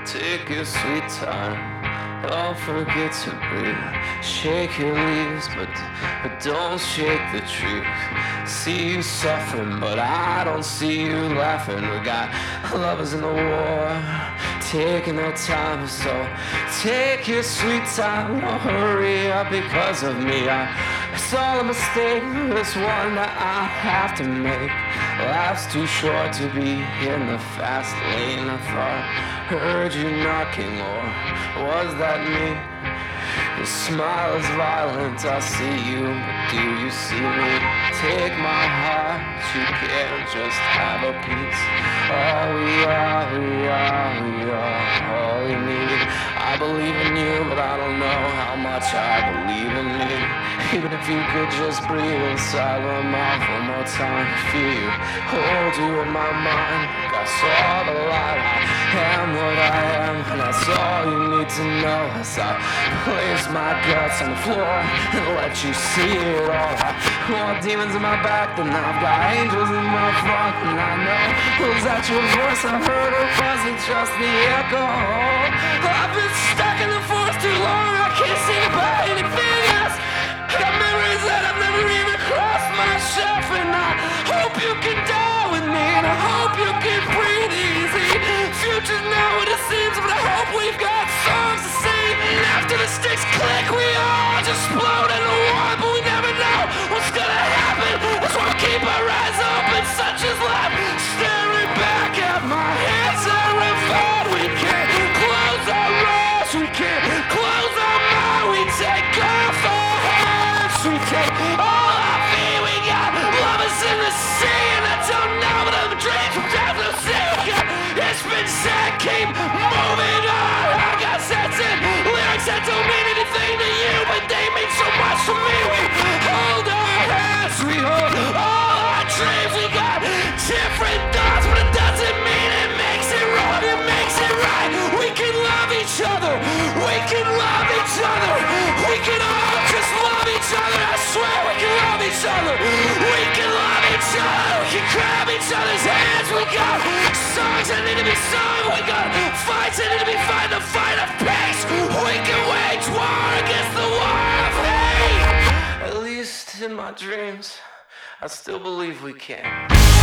Take your sweet time, don't forget to breathe. Shake your leaves, but don't shake the truth. See you suffering, but I don't see you laughing. We got lovers in the war, taking their time, so take your sweet time. Don't hurry up because of me. It's all a mistake, this one that I have to make. Life's too short to be in the fast lane. I thought heard you knocking, or was that me? Your smile is violent, I see you, but do you see me? Take my heart, you can't just have a piece. All we are all we need. I believe in you, but I don't know how much I believe in me. Even if you could just breathe inside my mouth one more time, feel you, hold you in my mind. I saw the light, I am what I am, and that's all you need to know. As I place my guts on the floor and let you see it all. I want demons in my back, then I've got angels in my front, and I know, was that your voice I heard, or was it just the echo? I've been stuck in the forest too long, I can't seem to buy anything else. I got memories that I've never even crossed myself, and I hope you can die with me, and I hope you can breathe easy. Future's not what it seems, but I hope we've got songs to sing. And after the sticks click, we all just explode into one, but we never know what's gonna happen. That's why we keep our eyes open, such as life. Staring back at my hands are revolt. We can't close our eyes, we can't close our mind. We take off our hands, we take all our fear. We got lovers in the sea, and I don't know, but I'm dreams from death no sea. It's been said, keep moving on. I got sense in lyrics that don't mean anything to you, but they mean so much to me. We hold our hands, we hold all our dreams. We got different thoughts, but it doesn't mean it makes it wrong. It makes it right. We can love each other. We can love each other. We can all just love each other. I swear we can love each other. We can love each other. We can grab each other's hands. We got songs that need to be sung. We got fights that need to be fought. The fight of peace. We can wage war against the war of hate. At least in my dreams, I still believe we can.